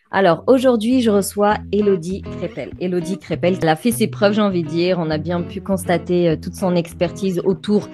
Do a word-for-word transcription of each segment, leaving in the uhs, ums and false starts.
Alors aujourd'hui, je reçois Élodie Crépel. Élodie Crépel, elle a fait ses preuves, j'ai envie de dire. On a bien pu constater euh, toute son expertise autour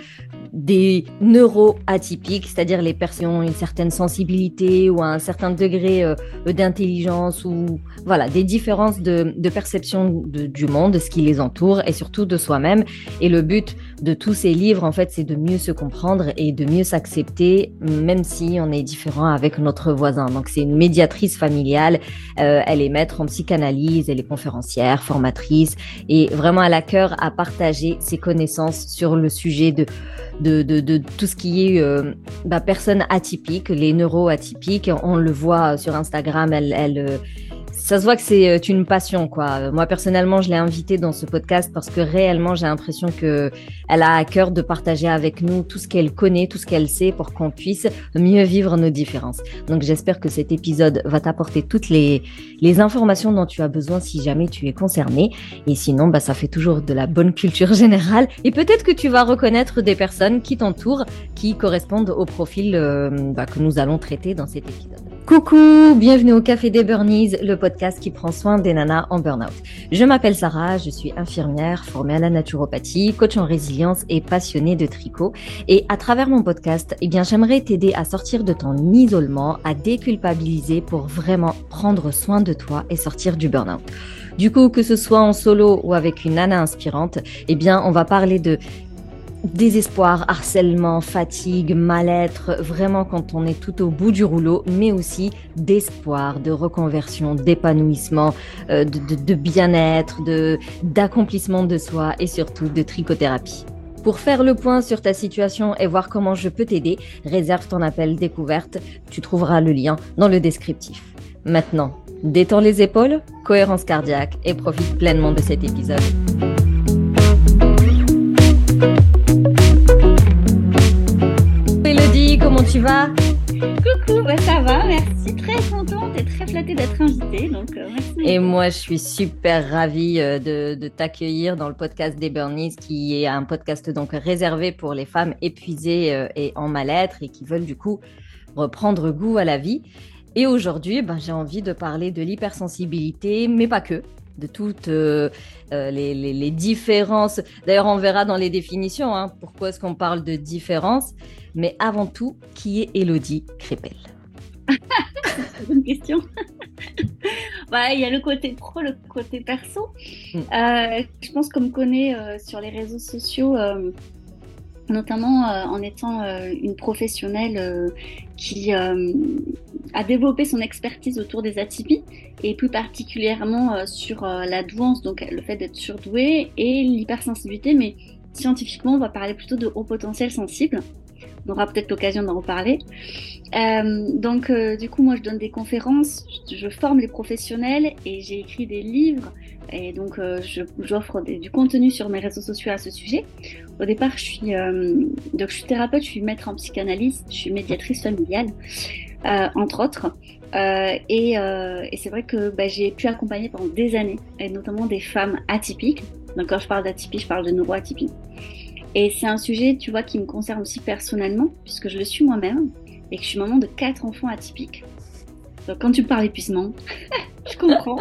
des neuroatypiques, c'est-à-dire les personnes qui ont une certaine sensibilité ou un certain degré euh, d'intelligence ou voilà, des différences de, de perception de- du monde, de ce qui les entoure et surtout de soi-même. Et le but de tous ces livres, en fait, c'est de mieux se comprendre et de mieux s'accepter, même si on est différent avec notre voisin. Donc, c'est une médiatrice familiale. Euh, elle est maître en psychanalyse, elle est conférencière, formatrice et vraiment elle a cœur à partager ses connaissances sur le sujet de de, de, de tout ce qui est euh, bah, personnes atypiques, les neuroatypiques. On le voit sur Instagram, elle, elle, euh, ça se voit que c'est euh, une passion, quoi. Moi, personnellement, je l'ai invitée dans ce podcast parce que réellement, j'ai l'impression qu'elle a à cœur de partager avec nous tout ce qu'elle connaît, tout ce qu'elle sait pour qu'on puisse mieux vivre nos différences. Donc, j'espère que cet épisode va t'apporter toutes les, les informations dont tu as besoin si jamais tu es concerné. Et sinon, bah, ça fait toujours de la bonne culture générale. Et peut-être que tu vas reconnaître des personnes qui t'entourent, qui correspondent au profil euh, bah, que nous allons traiter dans cet épisode. Coucou, bienvenue au Café des Burnies, le podcast qui prend soin des nanas en burn-out. Je m'appelle Sarah, je suis infirmière formée à la naturopathie, coach en résilience et passionnée de tricot. Et à travers mon podcast, eh bien, j'aimerais t'aider à sortir de ton isolement, à déculpabiliser pour vraiment prendre soin de toi et sortir du burn-out. Du coup, que ce soit en solo ou avec une nana inspirante, eh bien, on va parler de désespoir, harcèlement, fatigue, mal-être, vraiment quand on est tout au bout du rouleau, mais aussi d'espoir, de reconversion, d'épanouissement, euh, de, de, de bien-être, de, d'accomplissement de soi et surtout de trichothérapie. Pour faire le point sur ta situation et voir comment je peux t'aider, réserve ton appel découverte. Tu trouveras le lien dans le descriptif. Maintenant, détends les épaules, cohérence cardiaque et profite pleinement de cet épisode. Élodie, comment tu vas? Coucou, bah ça va, merci, très contente et très flattée d'être invitée, donc euh, merci. Et moi, je suis super ravie euh, de, de t'accueillir dans le podcast des Burnies, qui est un podcast donc réservé pour les femmes épuisées euh, et en mal-être et qui veulent du coup reprendre goût à la vie. Et aujourd'hui, ben, j'ai envie de parler de l'hypersensibilité, mais pas que, de toutes euh, euh, les, les, les différences. D'ailleurs, on verra dans les définitions hein, pourquoi est-ce qu'on parle de différence. Mais avant tout, qui est Élodie Crépel? C'est une question. Bah, il y a le côté pro, le côté perso. Mm. Euh, je pense qu'on me connaît euh, sur les réseaux sociaux, euh, notamment euh, en étant euh, une professionnelle euh, qui euh, a développé son expertise autour des atypies et plus particulièrement euh, sur euh, la douance, donc le fait d'être surdoué et l'hypersensibilité, mais scientifiquement, on va parler plutôt de haut potentiel sensible. On aura peut-être l'occasion d'en reparler. Euh, donc, euh, du coup, moi, je donne des conférences, je, je forme les professionnels et j'ai écrit des livres. Et donc, euh, je, j'offre des, du contenu sur mes réseaux sociaux à ce sujet. Au départ, je suis, euh, donc, je suis thérapeute, je suis maître en psychanalyse, je suis médiatrice familiale, euh, entre autres. Euh, et, euh, et c'est vrai que bah, j'ai pu accompagner pendant des années, et notamment des femmes atypiques. Donc, quand je parle d'atypie, je parle de neuroatypie. Et c'est un sujet, tu vois, qui me concerne aussi personnellement, puisque je le suis moi-même, et que je suis maman de quatre enfants atypiques. Donc quand tu me parles d'épuisement, je comprends.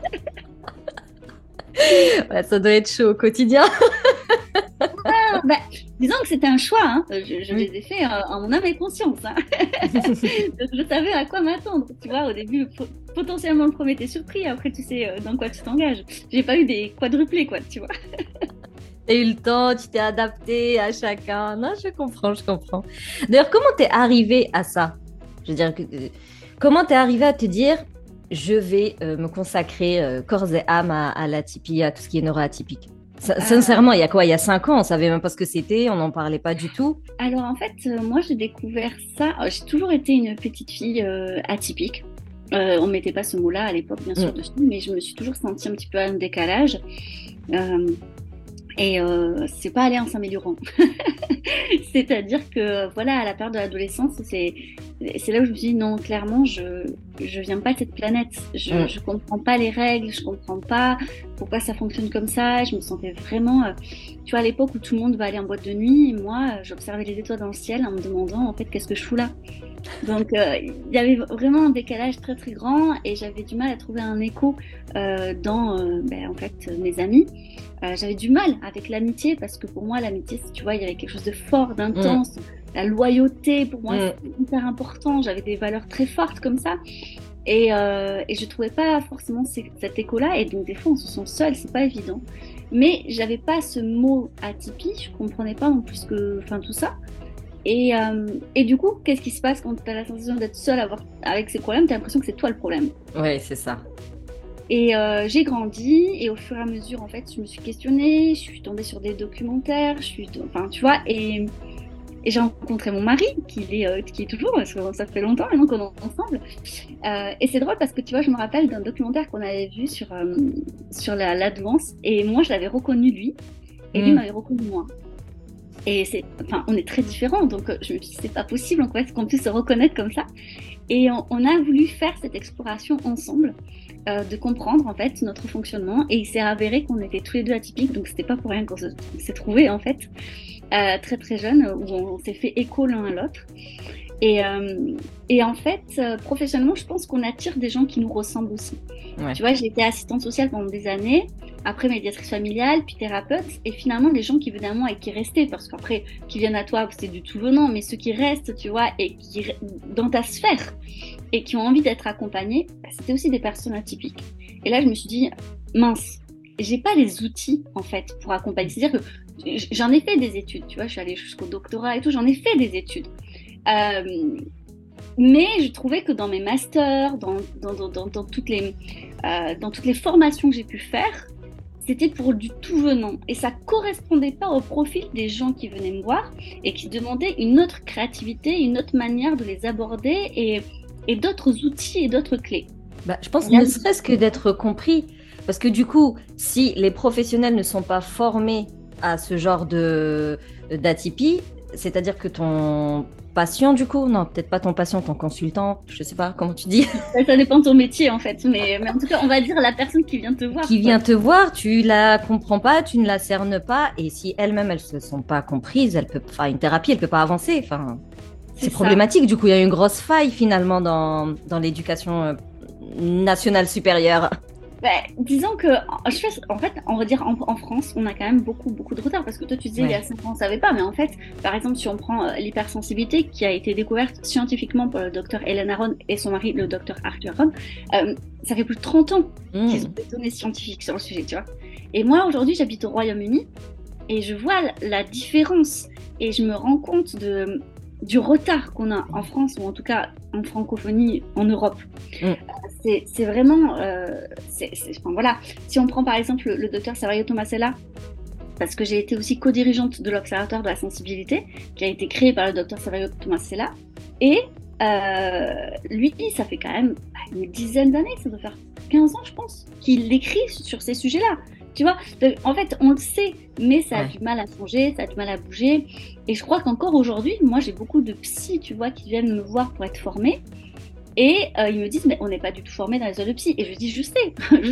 Ouais, ça doit être chaud au quotidien. Ah, bah, disons que c'était un choix, hein. je, je Oui. les ai faits euh, en mon âme et conscience. Hein. Donc je savais à quoi m'attendre. Tu vois, au début, potentiellement le premier était surpris, après tu sais euh, dans quoi tu t'engages. J'ai pas eu des quadruplés, quoi, tu vois. T'as eu le temps, tu t'es adapté à chacun. Non, je comprends, je comprends. D'ailleurs, comment t'es arrivé à ça? Je veux dire, que, euh, comment t'es arrivé à te dire, je vais euh, me consacrer euh, corps et âme à, à l'atypie, à tout ce qui est neuroatypique? Sin- Sincèrement, il y a quoi? Il y a cinq ans, on savait même pas ce que c'était, on n'en parlait pas du tout. Alors en fait, euh, moi j'ai découvert ça. euh, J'ai toujours été une petite fille euh, atypique. Euh, on mettait pas ce mot-là à l'époque, bien sûr, Mm. dessus, mais je me suis toujours sentie un petit peu en décalage. Euh, et euh, c'est pas allé en s'améliorant. C'est-à-dire que voilà, à la période de l'adolescence, c'est c'est là où je me suis dit non, clairement, je je viens pas de cette planète. Je Mm. je comprends pas les règles, je comprends pas pourquoi ça fonctionne comme ça. Je me sentais vraiment, euh, tu vois, à l'époque où tout le monde va aller en boîte de nuit, et moi, euh, j'observais les étoiles dans le ciel en me demandant en fait qu'est-ce que je fous là. Donc, euh, il y avait vraiment un décalage très très grand et j'avais du mal à trouver un écho euh, dans euh, ben, en fait, mes amis. Euh, j'avais du mal avec l'amitié parce que pour moi, l'amitié, tu vois, il y avait quelque chose de fort, d'intense. Mmh. La loyauté, pour moi, mmh. c'est hyper important. J'avais des valeurs très fortes comme ça. Et, euh, et je trouvais pas forcément cet écho-là. Et donc, des fois, on se sent seul, c'est pas évident. Mais j'avais pas ce mot atypie, je comprenais pas non plus que, enfin, tout ça. Et, euh, et du coup, qu'est-ce qui se passe quand tu as la sensation d'être seule avec ces problèmes? Tu as l'impression que c'est toi le problème. Oui, c'est ça. Et euh, j'ai grandi et au fur et à mesure, en fait, je me suis questionnée, je suis tombée sur des documentaires, je suis, enfin, tu vois, et, et j'ai rencontré mon mari, qui est, euh, qui est toujours, parce que ça fait longtemps maintenant qu'on est ensemble. Euh, et c'est drôle parce que, tu vois, je me rappelle d'un documentaire qu'on avait vu sur, euh, sur la, l'advance, et moi, je l'avais reconnu lui, et lui mmh. m'avait reconnu moi. Et c'est, enfin, on est très différents, donc euh, je me suis dit, c'est pas possible en fait, qu'on puisse se reconnaître comme ça. Et on, on a voulu faire cette exploration ensemble, euh, de comprendre en fait notre fonctionnement. Et il s'est avéré qu'on était tous les deux atypiques, donc c'était pas pour rien qu'on se, s'est trouvés en fait, euh, très très jeunes, où on, on s'est fait écho l'un à l'autre. Et, euh, et en fait, euh, professionnellement, je pense qu'on attire des gens qui nous ressemblent aussi. Ouais. Tu vois, j'ai été assistante sociale pendant des années, après médiatrice familiale, puis thérapeute, et finalement, les gens qui venaient à moi et qui restaient, parce qu'après, qui viennent à toi, c'est du tout venant, mais ceux qui restent, tu vois, et qui dans ta sphère, et qui ont envie d'être accompagnés, bah, c'était aussi des personnes atypiques. Et là, je me suis dit, mince, j'ai pas les outils, en fait, pour accompagner. C'est-à-dire que j'en ai fait des études, tu vois, je suis allée jusqu'au doctorat et tout, j'en ai fait des études. Euh, mais je trouvais que dans mes masters, dans, dans, dans, dans, dans, toutes les, euh, dans toutes les formations que j'ai pu faire, c'était pour du tout venant. Et ça ne correspondait pas au profil des gens qui venaient me voir et qui demandaient une autre créativité, une autre manière de les aborder et, et d'autres outils et d'autres clés. Bah, je pense ne serait-ce que d'être compris. Parce que du coup, si les professionnels ne sont pas formés à ce genre de, d'atypie, c'est-à-dire que ton patient, du coup, non, peut-être pas ton patient, ton consultant, je sais pas comment tu dis. Ça, ça dépend de ton métier en fait, mais, mais en tout cas, on va dire la personne qui vient te voir. Qui vient te voir, tu la comprends pas, tu ne la cernes pas, et si elle-même elles se sont pas comprises, elle peut, enfin, une thérapie, elle peut pas avancer. Enfin, c'est, c'est problématique. Du coup, il y a une grosse faille finalement dans dans l'éducation nationale supérieure. Bah, disons que, en fait, on va dire en, en France, on a quand même beaucoup, beaucoup de retard. Parce que toi, tu disais, ouais. il y a cinq ans, on ne savait pas. Mais en fait, par exemple, si on prend euh, l'hypersensibilité qui a été découverte scientifiquement par le docteur Hélène Aron et son mari, le docteur Arthur Aron, euh, ça fait plus de trente ans mmh. qu'ils ont des données scientifiques sur le sujet, tu vois. Et moi, aujourd'hui, j'habite au Royaume-Uni et je vois la différence. Et je me rends compte de... du retard qu'on a en France, ou en tout cas en francophonie, en Europe. Mm. Euh, c'est, c'est vraiment... Euh, c'est, c'est, enfin, voilà. Si on prend par exemple le, le docteur Savario Tomasella, parce que j'ai été aussi co-dirigeante de l'Observatoire de la sensibilité, qui a été créé par le docteur Savario Tomasella, et euh, lui, ça fait quand même une dizaine d'années, ça doit faire quinze ans, je pense, qu'il écrit sur ces sujets-là. Tu vois, en fait, on le sait, mais ça a ouais. du mal à changer, ça a du mal à bouger. Et je crois qu'encore aujourd'hui, moi, j'ai beaucoup de psys, tu vois, qui viennent me voir pour être formés. Et euh, ils me disent, mais on n'est pas du tout formés dans les heures de psy. Et je dis, je sais, je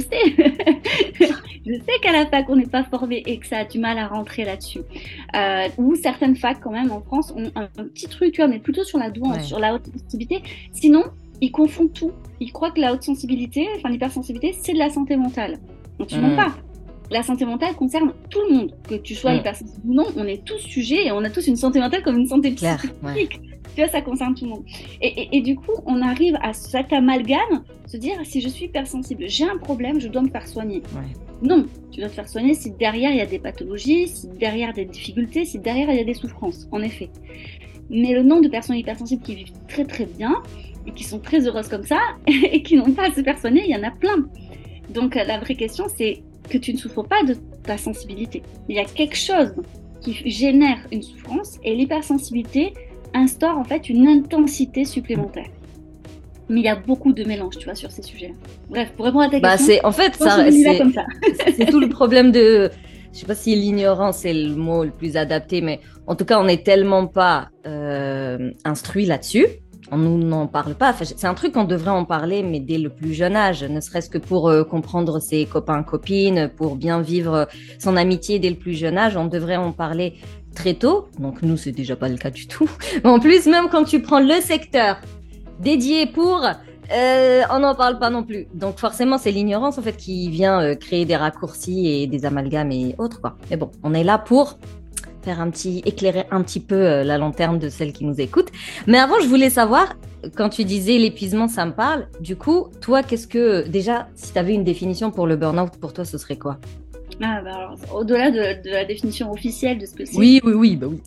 sais. je sais qu'à la fac, on n'est pas formés et que ça a du mal à rentrer là-dessus. Euh, ou certaines facs, quand même, en France, ont un, un petit truc, tu vois, mais plutôt sur la douance, ouais. sur la haute sensibilité. Sinon, ils confondent tout. Ils croient que la haute sensibilité, enfin l'hypersensibilité, c'est de la santé mentale. Donc, tu mmh. pas. La santé mentale concerne tout le monde, que tu sois mmh. hypersensible ou non, on est tous sujets et on a tous une santé mentale comme une santé psychique. Ouais. Tu vois, ça concerne tout le monde. Et, et, et du coup, on arrive à cet amalgame, se dire, si je suis hypersensible, j'ai un problème, je dois me faire soigner. Ouais. Non, tu dois te faire soigner si derrière il y a des pathologies, si derrière des difficultés, si derrière il y a des souffrances, en effet. Mais le nombre de personnes hypersensibles qui vivent très très bien et qui sont très heureuses comme ça et qui n'ont pas à se faire soigner, il y en a plein. Donc la vraie question, c'est que tu ne souffres pas de ta sensibilité. Il y a quelque chose qui génère une souffrance et l'hypersensibilité instaure en fait une intensité supplémentaire. Mais il y a beaucoup de mélange, tu vois, sur ces sujets-là. Bref, pour répondre à ta bah, question, c'est, en fait, ça, c'est, comme ça. c'est tout le problème de... Je sais pas si l'ignorance est le mot le plus adapté, mais en tout cas, on n'est tellement pas euh, instruit là-dessus. On nous n'en parle pas. Enfin, c'est un truc qu'on devrait en parler, mais dès le plus jeune âge, ne serait-ce que pour euh, comprendre ses copains, copines, pour bien vivre son amitié dès le plus jeune âge. On devrait en parler très tôt, donc nous, c'est déjà pas le cas du tout. Mais en plus, même quand tu prends le secteur dédié pour, euh, on n'en parle pas non plus. Donc forcément, c'est l'ignorance en fait qui vient euh, créer des raccourcis et des amalgames et autres, quoi. Mais bon, on est là pour faire un petit, éclairer un petit peu euh, la lanterne de celles qui nous écoutent. Mais avant, je voulais savoir, quand tu disais l'épuisement, ça me parle. Du coup, toi, qu'est-ce que, déjà, si tu avais une définition pour le burn-out, pour toi, ce serait quoi? Ah, bah alors, au-delà de, de la définition officielle de ce que c'est. Oui, oui, oui, bah oui.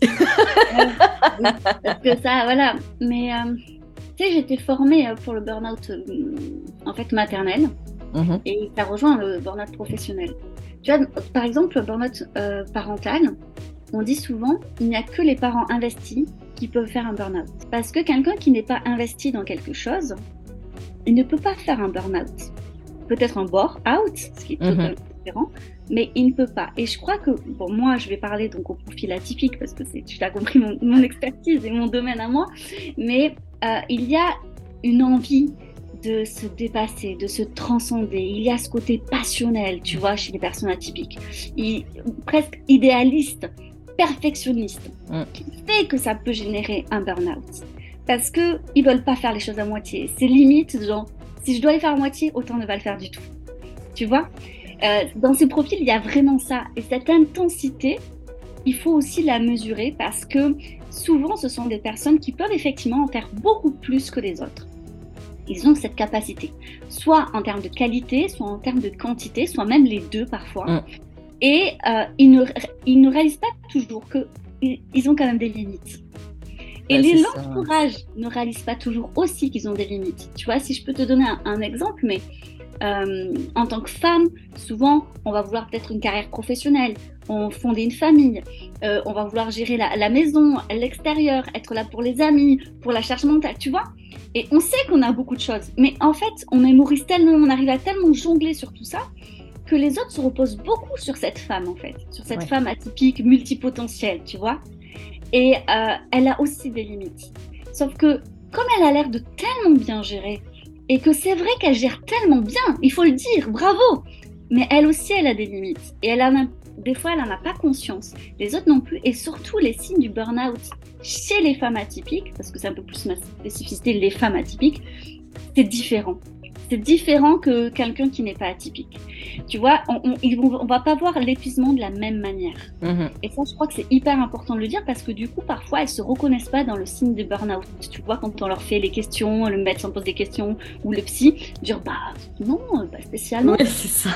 Oui, parce que ça, voilà. Mais euh, tu sais, j'étais formée pour le burn-out euh, en fait maternel, Mhm. et ça rejoint le burn-out professionnel. Tu vois, par exemple, le burn-out euh, parental, on dit souvent il n'y a que les parents investis qui peuvent faire un burn-out. Parce que quelqu'un qui n'est pas investi dans quelque chose, il ne peut pas faire un burn-out. Peut-être un bore-out, ce qui est Mhm. totalement différent, mais il ne peut pas. Et je crois que, bon, moi, je vais parler donc au profil atypique parce que c'est, tu l'as compris, mon, mon expertise et mon domaine à moi, mais euh, il y a une envie de se dépasser, de se transcender. Il y a ce côté passionnel, tu vois, chez les personnes atypiques, il, presque idéaliste, perfectionniste, Mm. qui fait que ça peut générer un burn-out. Parce qu'ils ne veulent pas faire les choses à moitié. C'est limite, genre, si je dois les faire à moitié, autant ne pas le faire du tout. Tu vois, euh, dans ces profils, il y a vraiment ça. Et cette intensité, il faut aussi la mesurer parce que souvent, ce sont des personnes qui peuvent effectivement en faire beaucoup plus que les autres. Ils ont cette capacité, soit en termes de qualité, soit en termes de quantité, soit même les deux parfois. Mm. Et euh, ils, ne, ils ne réalisent pas toujours qu'ils ont quand même des limites. Et Ouais, les c'est ça. l'entourage ne réalisent pas toujours aussi qu'ils ont des limites. Tu vois, si je peux te donner un, un exemple, mais euh, en tant que femme, souvent, on va vouloir peut-être une carrière professionnelle, on fonder une famille, euh, on va vouloir gérer la, la maison, l'extérieur, être là pour les amis, pour la charge mentale, tu vois. Et on sait qu'on a beaucoup de choses, mais en fait, on mémorise tellement, on arrive à tellement jongler sur tout ça, que les autres se reposent beaucoup sur cette femme, en fait, sur cette Ouais. femme atypique, multipotentielle, tu vois. Et euh, elle a aussi des limites. Sauf que, comme elle a l'air de tellement bien gérer, et que c'est vrai qu'elle gère tellement bien, il faut le dire, bravo. Mais elle aussi, elle a des limites. Et elle en a, des fois, elle n'en a pas conscience. Les autres non plus. Et surtout, les signes du burn-out chez les femmes atypiques, parce que c'est un peu plus ma spécificité, les femmes atypiques, c'est différent. C'est différent que quelqu'un qui n'est pas atypique. Tu vois, on ne va pas voir l'épuisement de la même manière. Mhm. Et ça, je crois que c'est hyper important de le dire parce que du coup, parfois, elles ne se reconnaissent pas dans le signe de burn-out. Tu vois, quand on leur fait les questions, le médecin pose des questions ou le psy, dire bah non, pas spécialement. Ouais, c'est ça.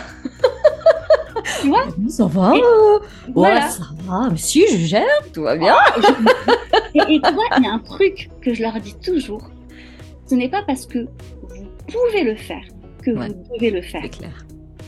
Tu vois, Ça va. Et euh, Ouais, voilà. ça va. Mais si, je gère, tout va bien. Et, et tu vois, il y a un truc que je leur dis toujours. Ce n'est pas parce que vous pouvez le faire que Ouais. vous devez le faire. C'est clair.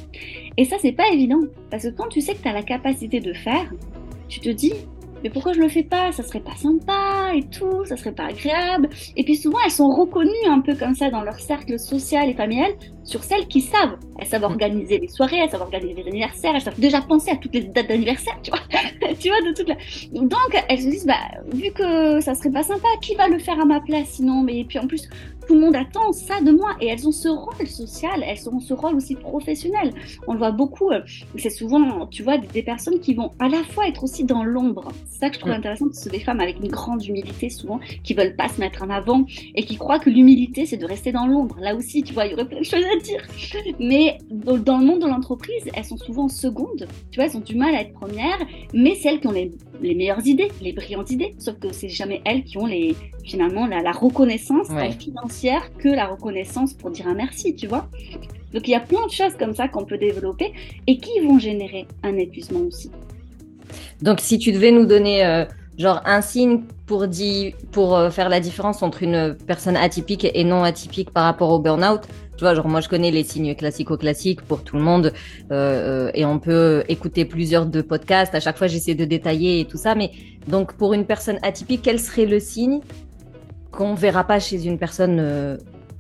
Et ça, c'est pas évident. Parce que quand tu sais que tu as la capacité de faire, tu te dis, mais pourquoi je le fais pas? Ça serait pas sympa et tout, ça serait pas agréable. Et puis souvent, elles sont reconnues un peu comme ça dans leur cercle social et familial sur celles qui savent. Elles savent organiser les soirées, elles savent organiser les anniversaires, elles savent déjà penser à toutes les dates d'anniversaire, tu vois. Tu vois, de toute la... Donc, elles se disent, bah, vu que ça serait pas sympa, qui va le faire à ma place sinon? Mais puis en plus, tout le monde attend ça de moi. Et elles ont ce rôle social, elles ont ce rôle aussi professionnel. On le voit beaucoup, euh, c'est souvent, tu vois, des, des personnes qui vont à la fois être aussi dans l'ombre. C'est ça que je trouve Mm. intéressant, ce sont des femmes avec une grande humilité souvent, qui veulent pas se mettre en avant et qui croient que l'humilité, c'est de rester dans l'ombre. Là aussi, tu vois, il y aurait plein de choses à dire. Mais dans dans le monde de l'entreprise, elles sont souvent secondes. Tu vois, elles ont du mal à être premières, mais c'est elles qui ont les, les meilleures idées, les brillantes idées. Sauf que c'est jamais elles qui ont les, finalement la, la reconnaissance Ouais. tant financière que la reconnaissance pour dire un merci, tu vois. Donc il y a plein de choses comme ça qu'on peut développer et qui vont générer un épuisement aussi. Donc, si tu devais nous donner euh, genre un signe pour, di- pour euh, faire la différence entre une personne atypique et non atypique par rapport au burn-out, tu vois, genre moi je connais les signes classico-classiques pour tout le monde euh, euh, et on peut écouter plusieurs de podcasts. À chaque fois, j'essaie de détailler et tout ça. Mais donc, pour une personne atypique, quel serait le signe qu'on ne verra pas chez une personne euh,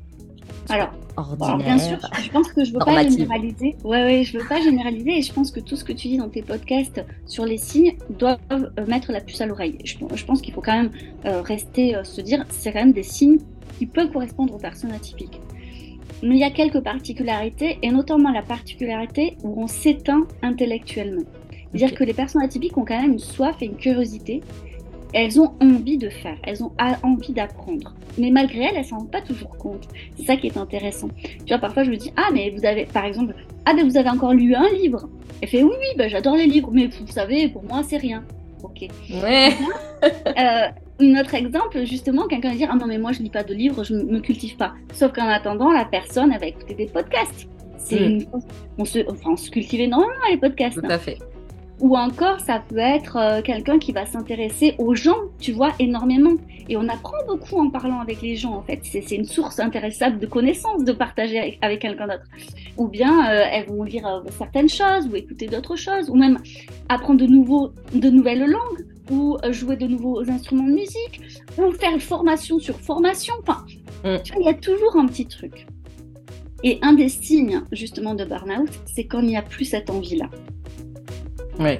Alors, ordinaire? alors, bien sûr, je pense que je veux pas Normative. généraliser. Ouais, ouais, je veux pas généraliser et je pense que tout ce que tu dis dans tes podcasts sur les signes doivent euh, mettre la puce à l'oreille. Je, je pense qu'il faut quand même euh, rester, euh, se dire, c'est quand même des signes qui peuvent correspondre aux personnes atypiques. Mais il y a quelques particularités et notamment la particularité où on s'éteint intellectuellement. C'est-à-dire Ok. que les personnes atypiques ont quand même une soif et une curiosité. Elles ont envie de faire, elles ont a- envie d'apprendre. Mais malgré elles, elles ne s'en rendent pas toujours compte. C'est ça qui est intéressant. Tu vois, parfois je me dis, ah mais vous avez, par exemple, ah mais vous avez encore lu un livre. Elle fait, oui, oui, bah, j'adore les livres, mais vous savez, pour moi, c'est rien. Ok. Ouais. Euh, un autre exemple, justement, quelqu'un va dire, ah non mais moi je lis pas de livres, je me cultive pas. Sauf qu'en attendant, la personne, elle va écouter des podcasts. C'est Mm. une... on, se... enfin, on se cultive énormément les podcasts. Tout à fait. Ou encore, ça peut être euh, quelqu'un qui va s'intéresser aux gens, tu vois, énormément. Et on apprend beaucoup en parlant avec les gens, en fait. C'est, c'est une source intéressante de connaissances de partager avec, avec quelqu'un d'autre. Ou bien, euh, elles vont lire euh, certaines choses, ou écouter d'autres choses, ou même apprendre de, nouveaux, de nouvelles langues, ou euh, jouer de nouveaux instruments de musique, ou faire formation sur formation. Enfin, Mm. tu vois, il y a toujours un petit truc. Et un des signes, justement, de burn-out, c'est quand il n'y a plus cette envie-là. Oui.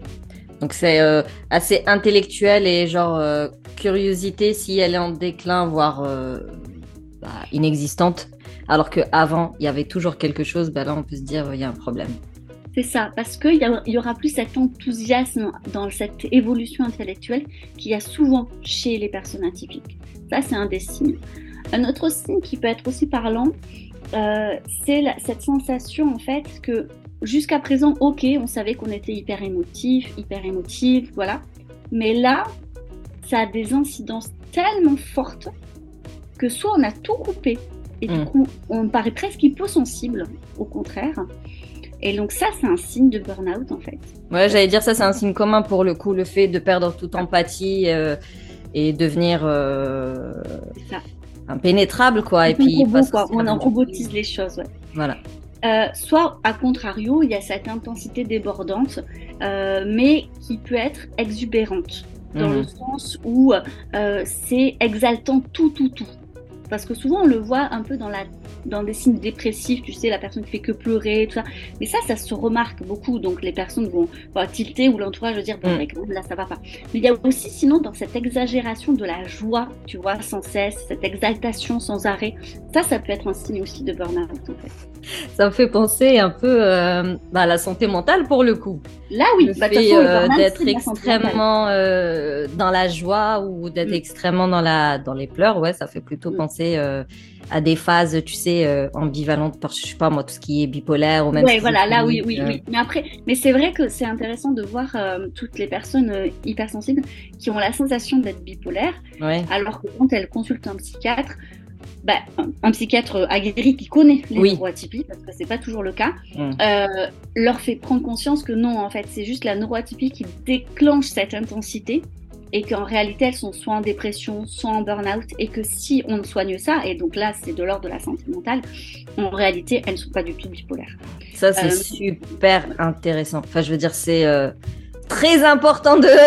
Donc c'est euh, assez intellectuel et genre euh, curiosité si elle est en déclin, voire euh, bah, inexistante, alors qu'avant il y avait toujours quelque chose, bah là on peut se dire il y a un problème. C'est ça, parce qu'il y, y aura plus cet enthousiasme dans cette évolution intellectuelle qu'il y a souvent chez les personnes atypiques. Ça, c'est un des signes. Un autre signe qui peut être aussi parlant, euh, c'est la, cette sensation en fait que jusqu'à présent, ok, on savait qu'on était hyper émotif, hyper émotive, voilà. Mais là, ça a des incidences tellement fortes que soit on a tout coupé et du Mm. coup, on paraît presque hyposensible, au contraire. Et donc ça, c'est un signe de burn-out en fait. Ouais, j'allais dire ça, c'est un signe commun pour le coup, le fait de perdre toute empathie euh, et devenir euh, C'est ça. impénétrable, quoi. Et On puis, robot, parce que quoi. c'est On pas en du tout- robotise les choses, ouais. Voilà. Euh, soit, à contrario, il y a cette intensité débordante, euh, mais qui peut être exubérante, dans Mhm. le sens où euh, c'est exaltant tout, tout, tout. Parce que souvent, on le voit un peu dans, la, dans des signes dépressifs, tu sais, la personne qui fait que pleurer, tout ça. Mais ça, ça se remarque beaucoup. Donc, les personnes vont, vont tilter ou l'entourage va dire, bon, Mm. mec, là, ça va pas. Mais il y a aussi, sinon, dans cette exagération de la joie, tu vois, sans cesse, cette exaltation sans arrêt, ça, ça peut être un signe aussi de burn-out, en fait. Ça me fait penser un peu euh, bah, à la santé mentale pour le coup. Là, oui, Le bah, de toute fait façon, le euh, burn-out, d'être c'est de la santé mentale. extrêmement euh, dans la joie ou d'être Mm. extrêmement dans, la, dans les pleurs, ouais, ça fait plutôt Mm. penser euh, à des phases, tu sais, euh, ambivalentes, par, je sais pas moi, tout ce qui est bipolaire ou même Ouais, voilà, là, oui, oui, schizophrénique, oui. Mais après, mais c'est vrai que c'est intéressant de voir euh, toutes les personnes euh, hypersensibles qui ont la sensation d'être bipolaires, euh, ouais. alors que quand elles consultent un psychiatre, bah, un, un psychiatre aguerri qui connaît les Oui. neuroatypies, parce que c'est pas toujours le cas, Mm. euh, leur fait prendre conscience que non, en fait, c'est juste la neuroatypie qui déclenche cette intensité et qu'en réalité, elles sont soit en dépression, soit en burn-out, et que si on soigne ça, et donc là, c'est de l'ordre de la santé mentale, en réalité, elles ne sont pas du tout bipolaires. Ça, c'est Euh, super intéressant. Enfin, je veux dire, c'est euh, très important de,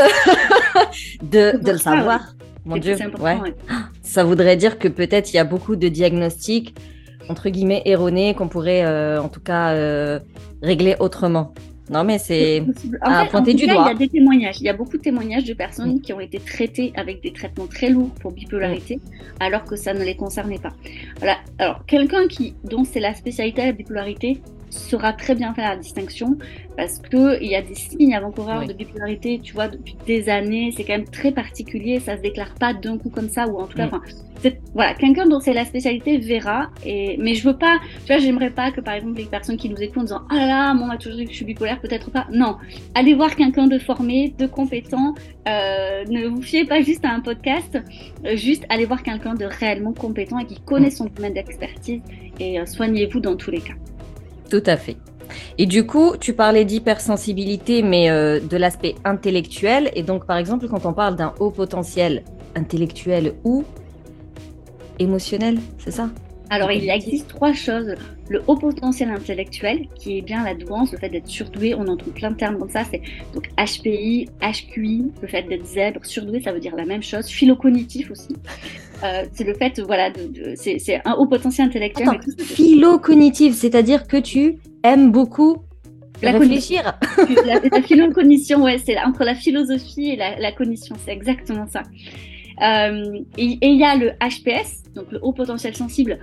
de, de le pour ça, savoir. Mon C'est- Dieu, c'est important, ouais. ouais. Ça voudrait dire que peut-être il y a beaucoup de diagnostics, entre guillemets, erronés qu'on pourrait, euh, en tout cas, euh, régler autrement. Non, mais c'est possible. En à fait, pointer en tout du cas, doigt. il y a des témoignages. Il y a beaucoup de témoignages de personnes Mm. qui ont été traitées avec des traitements très lourds pour bipolarité, alors que ça ne les concernait pas. Voilà. Alors, quelqu'un qui, dont c'est la spécialité la bipolarité, saura très bien faire la distinction parce que il y a des signes avant-coureurs Oui. de bipolarité, tu vois, depuis des années. C'est quand même très particulier. Ça se déclare pas d'un coup comme ça, ou en tout cas, Mm. enfin, c'est- voilà, quelqu'un dont c'est la spécialité verra. Et mais je veux pas, tu vois, j'aimerais pas que par exemple les personnes qui nous écoutent en disant ah là là, moi on m'a toujours dit que je suis bipolaire, peut-être pas. Non, allez voir quelqu'un de formé, de compétent. Euh, ne vous fiez pas juste à un podcast, euh, juste allez voir quelqu'un de réellement compétent et qui connaît son domaine d'expertise et euh, soignez-vous dans tous les cas. Tout à fait. Et du coup, tu parlais d'hypersensibilité, mais euh, de l'aspect intellectuel. Et donc, par exemple, quand on parle d'un haut potentiel intellectuel ou émotionnel, c'est ça? Alors, il existe trois choses. Le haut potentiel intellectuel, qui est bien la douance, le fait d'être surdoué, on entend plein de termes comme ça, c'est donc H P I, H Q I, le fait d'être zèbre, surdoué, ça veut dire la même chose, philocognitif aussi. Euh, c'est le fait, voilà, de, de, c'est, c'est un haut potentiel intellectuel. Attends, mais tout- philocognitive, c'est-à-dire que tu aimes beaucoup La réfléchir. la, la philocognition, ouais, c'est entre la philosophie et la, la cognition, c'est exactement ça. Euh, et et il y a le H P S, donc le haut potentiel sensible,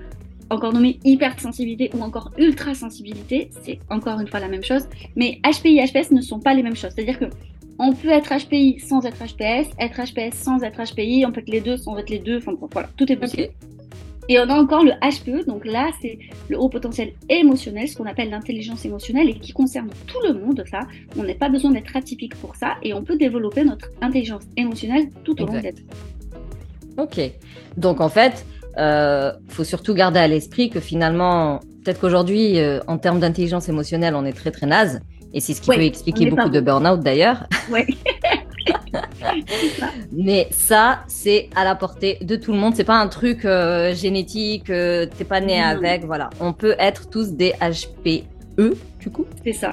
encore nommé hypersensibilité ou encore ultra-sensibilité, c'est encore une fois la même chose. Mais H P I et H P S ne sont pas les mêmes choses. C'est-à-dire que on peut être H P I sans être H P S, être H P S sans être H P I, on peut être les deux sans être les deux, enfin voilà, tout est possible. Okay. Et on a encore le H P E, donc là c'est le haut potentiel émotionnel, ce qu'on appelle l'intelligence émotionnelle et qui concerne tout le monde, ça. On n'a pas besoin d'être atypique pour ça et on peut développer notre intelligence émotionnelle tout au long de la vie. Ok, donc en fait, il euh, faut surtout garder à l'esprit que finalement, peut-être qu'aujourd'hui, euh, en termes d'intelligence émotionnelle, on est très très naze. Et c'est ce qui ouais, peut expliquer beaucoup de burn-out d'ailleurs. Ouais. Mais ça, c'est à la portée de tout le monde. C'est pas un truc euh, génétique, euh, t'es pas né mmh. avec. Voilà, on peut être tous des H P E, du coup. C'est ça.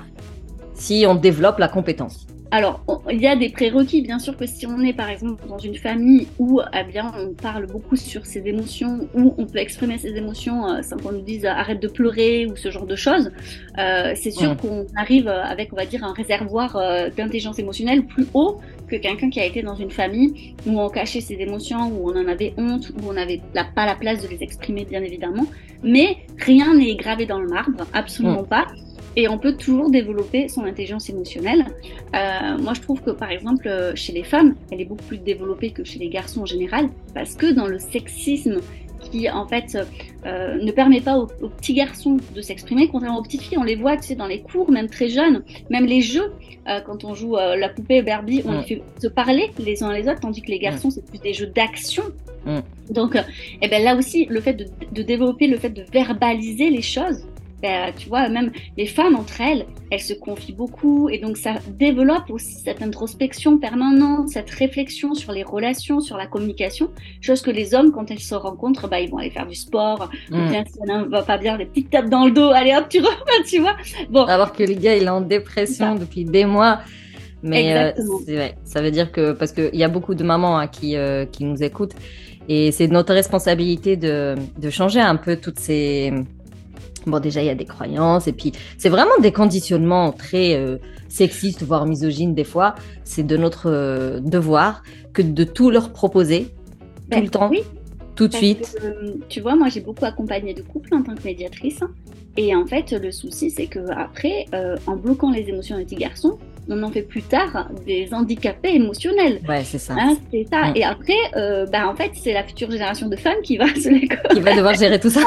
Si on développe la compétence. Alors, on, il y a des prérequis, bien sûr, que si on est, par exemple, dans une famille où eh bien, on parle beaucoup sur ses émotions, où on peut exprimer ses émotions euh, sans qu'on nous dise « arrête de pleurer » ou ce genre de choses, euh, c'est sûr mmh. qu'on arrive avec, on va dire, un réservoir euh, d'intelligence émotionnelle plus haut que quelqu'un qui a été dans une famille où on cachait ses émotions, où on en avait honte, où on n'avait pas la place de les exprimer, bien évidemment. Mais rien n'est gravé dans le marbre, absolument mmh. pas. Et on peut toujours développer son intelligence émotionnelle. Euh, moi, je trouve que, par exemple, chez les femmes, elle est beaucoup plus développée que chez les garçons en général, parce que dans le sexisme qui, en fait, euh, ne permet pas aux, aux petits garçons de s'exprimer, contrairement aux petites filles, on les voit, tu sais, dans les cours, même très jeunes, même les jeux, euh, quand on joue euh, la poupée Barbie, on mmh. les fait se parler les uns les autres, tandis que les garçons, mmh. c'est plus des jeux d'action. Mmh. Donc, euh, eh ben, là aussi, le fait de, de développer, le fait de verbaliser les choses, ben, tu vois, même les femmes entre elles, elles se confient beaucoup et donc ça développe aussi cette introspection permanente, cette réflexion sur les relations, sur la communication, chose que les hommes, quand ils se rencontrent, ben, ils vont aller faire du sport, mmh. bien, si l'un va pas bien, des petites tapes dans le dos, allez hop, tu reviens, tu vois. Bon. Alors que le gars, il est en dépression depuis des mois. Mais euh, c'est vrai, ça veut dire que, parce qu'il y a beaucoup de mamans hein, qui, euh, qui nous écoutent et c'est notre responsabilité de, de changer un peu toutes ces... Bon, déjà, il y a des croyances et puis c'est vraiment des conditionnements très euh, sexistes, voire misogynes des fois. C'est de notre euh, devoir que de tout leur proposer, ben, tout le temps, oui, tout de suite. Que, euh, tu vois, moi, j'ai beaucoup accompagné de couples en tant que médiatrice. Et en fait, le souci, c'est qu'après, euh, en bloquant les émotions des petits garçons, on en fait plus tard des handicapés émotionnels. Ouais, c'est ça. Hein, c'est ça. Mmh. Et après, euh, bah, en fait, c'est la future génération de femmes qui va se les Qui va devoir gérer tout ça.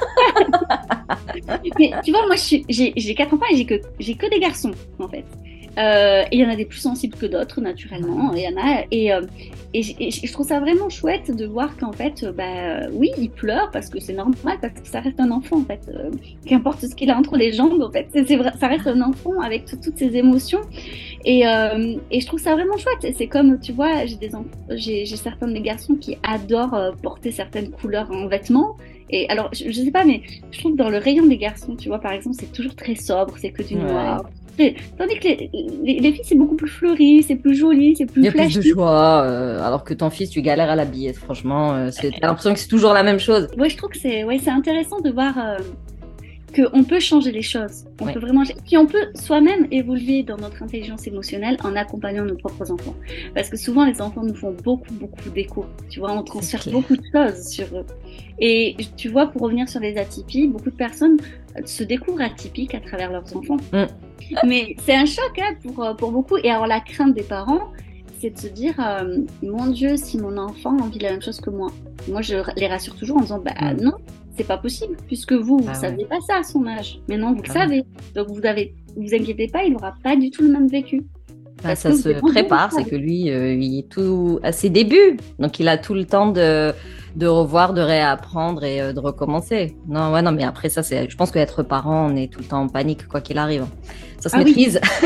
Mais tu vois, moi, j'ai quatre enfants et j'ai que, j'ai que des garçons, en fait. Euh, et il y en a des plus sensibles que d'autres, naturellement. Il y en a, et, euh, et, et je trouve ça vraiment chouette de voir qu'en fait, bah, oui, il pleure parce que c'est normal, parce que ça reste un enfant, en fait. Euh, qu'importe ce qu'il a entre les jambes, en fait, c'est vrai, ça reste un enfant avec tout, toutes ses émotions. Et, euh, et je trouve ça vraiment chouette. C'est comme, tu vois, j'ai des j'ai certains de mes garçons qui adorent euh, porter certaines couleurs en vêtements. Et alors, je, je sais pas, mais je trouve que dans le rayon des garçons, tu vois, par exemple, c'est toujours très sobre, c'est que du ouais. noir. Tandis que les, les, les filles, c'est beaucoup plus fleuri, c'est plus joli, c'est plus flashy. Il y a plus de choix, euh, alors que ton fils, tu galères à l'habiller, franchement. Euh, t'as l'impression que c'est toujours la même chose. Ouais, je trouve que c'est ouais, c'est intéressant de voir euh, qu'on peut changer les choses. On ouais. peut vraiment... Puis on peut soi-même évoluer dans notre intelligence émotionnelle en accompagnant nos propres enfants. Parce que souvent, les enfants nous font beaucoup, beaucoup d'écho. Tu vois, on transfère beaucoup de choses sur eux. Et tu vois, pour revenir sur les atypies, beaucoup de personnes se découvrent atypiques à travers leurs enfants. Mm. Mais c'est un choc hein, pour, pour beaucoup. Et alors, la crainte des parents, c'est de se dire euh, mon Dieu, si mon enfant vit la même chose que moi. Moi, je les rassure toujours en disant bah mm. non, c'est pas possible, puisque vous, vous ne ah saviez ouais. pas ça à son âge. Maintenant, vous ah le savez. Ouais. Donc, vous avez, vous inquiétez pas, il n'aura pas du tout le même vécu. Bah, ça se prépare, c'est que lui, euh, il est tout à ses débuts. Donc, il a tout le temps de, de revoir, de réapprendre et euh, de recommencer. Non, ouais, non, mais après, ça, c'est, je pense qu'être parent, on est tout le temps en panique, quoi qu'il arrive. Ça se ah maîtrise. Oui.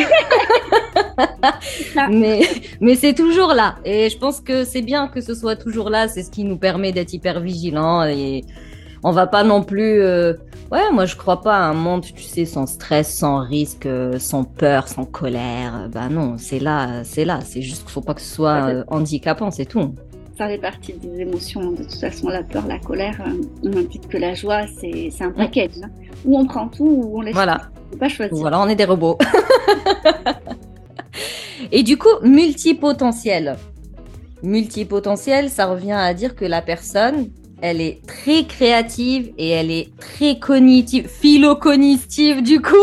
mais mais c'est toujours là. Et je pense que c'est bien que ce soit toujours là. C'est ce qui nous permet d'être hyper vigilants et on va pas non plus... Euh... Ouais, moi, je crois pas à un monde, tu sais, sans stress, sans risque, sans peur, sans colère. Ben non, c'est là, c'est là. C'est juste qu'il faut pas que ce soit euh, handicapant, c'est tout. Ça fait partie des émotions. De toute façon, la peur, la colère, on même titre que la joie, c'est un package. Hein. Ou on prend tout, ou on laisse voilà. tout. On peut pas choisir. Voilà, on est des robots. Et du coup, multipotentiel. Multipotentiel, ça revient à dire que la personne elle est très créative et elle est très cognitive, philo-cognitive du coup.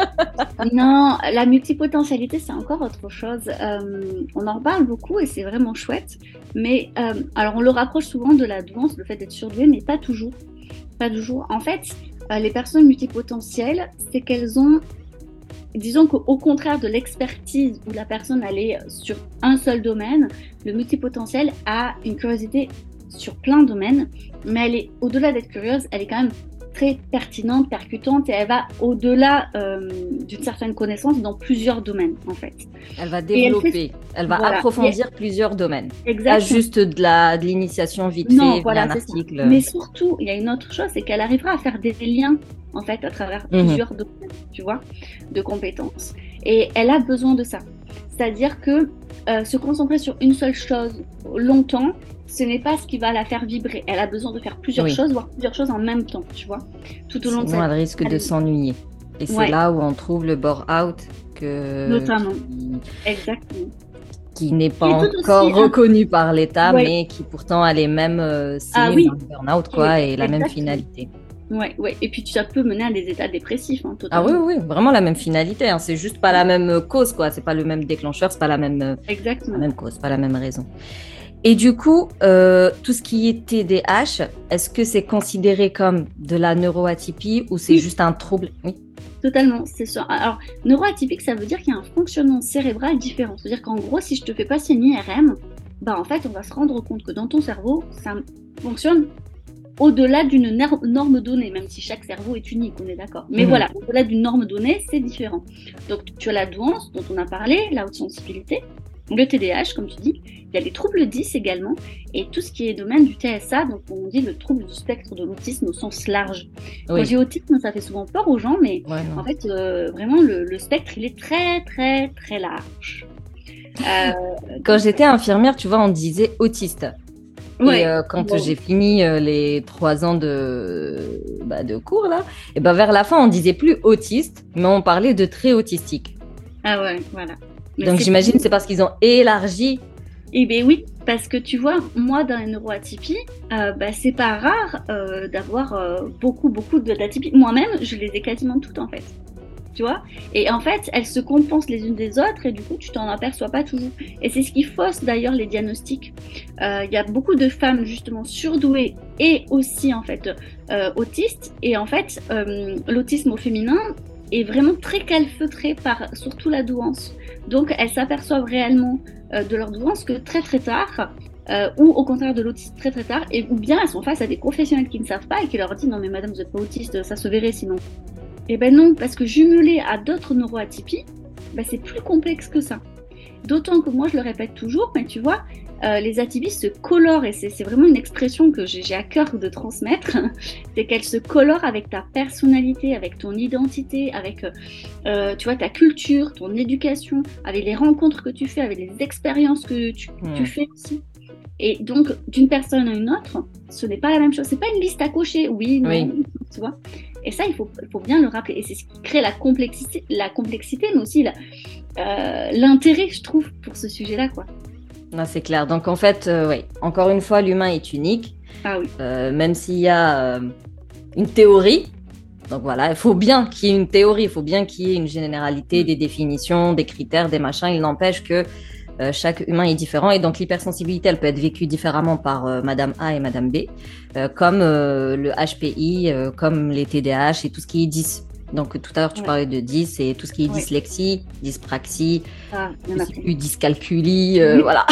Non, la multipotentialité, c'est encore autre chose. Euh, on en parle beaucoup et c'est vraiment chouette. Mais euh, alors, on le rapproche souvent de la douance, le fait d'être surdoué, mais pas toujours. Pas toujours. En fait, euh, les personnes multipotentielles, c'est qu'elles ont, disons qu'au contraire de l'expertise où la personne elle est sur un seul domaine, le multipotentiel a une curiosité sur plein de domaines, mais elle est au-delà d'être curieuse, elle est quand même très pertinente, percutante et elle va au-delà euh, d'une certaine connaissance dans plusieurs domaines en fait. Elle va développer, elle, fait... elle va voilà. approfondir et... plusieurs domaines. Exactement. Pas juste de la de l'initiation vite non, fait voilà, via un article. Ça. Mais surtout, il y a une autre chose, c'est qu'elle arrivera à faire des liens en fait à travers mmh. plusieurs domaines, tu vois, de compétences. Et elle a besoin de ça. C'est-à-dire que euh, se concentrer sur une seule chose longtemps, ce n'est pas ce qui va la faire vibrer. Elle a besoin de faire plusieurs oui. choses, voire plusieurs choses en même temps, tu vois, tout au long Sinon, de sa elle risque de s'ennuyer. Et c'est ouais. là où on trouve le bore-out que... Notamment, qui... exactement. Qui n'est pas encore aussi, reconnu hein. par l'État, ouais. mais qui pourtant a les mêmes euh, signes ah, oui. d'un burn-out, quoi, oui, et la exactement. même finalité. Ouais, ouais. Et puis ça peut mener à des états dépressifs, hein, totalement. Ah oui, oui, vraiment la même finalité. Hein. C'est juste pas la même cause, quoi. C'est pas le même déclencheur, c'est pas la même, exactement. la même cause, pas la même raison. Et du coup, euh, tout ce qui est T D A H, est-ce que c'est considéré comme de la neuroatypie ou c'est oui. juste un trouble? Oui. Totalement, c'est ça. Alors, neuroatypique, ça veut dire qu'il y a un fonctionnement cérébral différent. C'est-à-dire qu'en gros, si je te fais passer une I R M, bah en fait, on va se rendre compte que dans ton cerveau, ça fonctionne au-delà d'une norme donnée, même si chaque cerveau est unique, on est d'accord. Mais mmh. voilà, au-delà d'une norme donnée, c'est différent. Donc, tu as la douance dont on a parlé, la haute sensibilité, le T D A H, comme tu dis. Il y a les troubles dys également, et tout ce qui est domaine du T S A, donc on dit le trouble du spectre de l'autisme au sens large. Oui. Quand je dis autisme, ça fait souvent peur aux gens, mais ouais, en fait, euh, vraiment, le, le spectre, il est très, très, très large. Euh, quand j'étais infirmière, tu vois, on disait autiste. Ouais, et euh, quand bon. j'ai fini euh, les trois ans de, bah, de cours, là, et ben vers la fin, on disait plus autiste, mais on parlait de très autistique. Ah ouais, voilà. Mais donc c'est j'imagine que c'est parce qu'ils ont élargi. Eh bien oui, parce que tu vois, moi dans la neuroatypie, euh, bah, c'est pas rare euh, d'avoir euh, beaucoup, beaucoup d'atypies. Moi-même, je les ai quasiment toutes en fait. Tu vois ? Et en fait, elles se compensent les unes des autres et du coup, tu t'en aperçois pas toujours. Et c'est ce qui fausse d'ailleurs les diagnostics. Il euh, y a beaucoup de femmes justement surdouées et aussi en fait euh, autistes. Et en fait, euh, l'autisme au féminin est vraiment très calfeutré par surtout la douance. Donc, elles s'aperçoivent réellement euh, de leur douance que très très tard, euh, ou au contraire de l'autisme très très tard, et ou bien elles sont face à des professionnels qui ne savent pas et qui leur disent non mais madame vous n'êtes pas autiste, ça se verrait sinon. Eh ben non, parce que jumelé à d'autres neuroatypies, ben c'est plus complexe que ça. D'autant que moi je le répète toujours, mais tu vois, euh, les atypies se colorent, et c'est, c'est vraiment une expression que j'ai, j'ai à cœur de transmettre, c'est qu'elles se colorent avec ta personnalité, avec ton identité, avec euh, tu vois, ta culture, ton éducation, avec les rencontres que tu fais, avec les expériences que tu, mmh. tu fais aussi. Et donc, d'une personne à une autre, ce n'est pas la même chose. C'est pas une liste à cocher, oui, non, oui. tu vois. Et ça, il faut, il faut bien le rappeler. Et c'est ce qui crée la complexité, la complexité mais aussi la, euh, l'intérêt, je trouve, pour ce sujet-là, quoi. Non, c'est clair. Donc, en fait, euh, oui, encore une fois, l'humain est unique. Ah oui. Euh, même s'il y a euh, une théorie. Donc, voilà, il faut bien qu'il y ait une théorie. Il faut bien qu'il y ait une généralité, des définitions, des critères, des machins. Il n'empêche que euh, chaque humain est différent. Et donc, l'hypersensibilité, elle peut être vécue différemment par euh, Madame A et Madame B, euh, comme euh, le H P I, euh, comme les T D A H et tout ce qui est dys. Donc, tout à l'heure, tu ouais. parlais de dys et tout ce qui est ouais. dyslexie, dyspraxie, ah, dys- dyscalculie, euh, oui. voilà.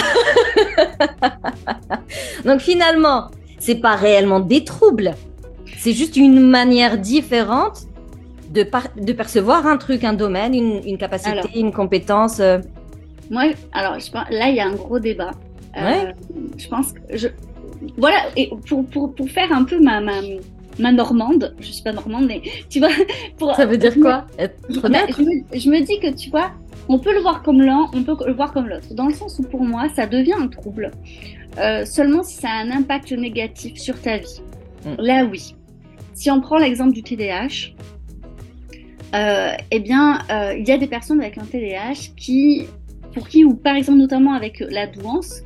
Donc, finalement, c'est pas réellement des troubles. C'est juste une manière différente de, par- de percevoir un truc, un domaine, une, une capacité, alors, une compétence. Euh... Moi, alors, je pense, là, il y a un gros débat. Euh, ouais. Je pense que je... Voilà, et pour, pour, pour faire un peu ma... ma... ma normande, je suis pas normande, mais tu vois, pour, ça veut dire quoi, être bah, je, me, je me dis que tu vois, on peut le voir comme l'un, on peut le voir comme l'autre, dans le sens où pour moi, ça devient un trouble euh, seulement si ça a un impact négatif sur ta vie. Mm. Là, oui. Si on prend l'exemple du T D A H, euh, eh bien, il euh, y a des personnes avec un T D A H qui, pour qui, ou par exemple notamment avec la douance,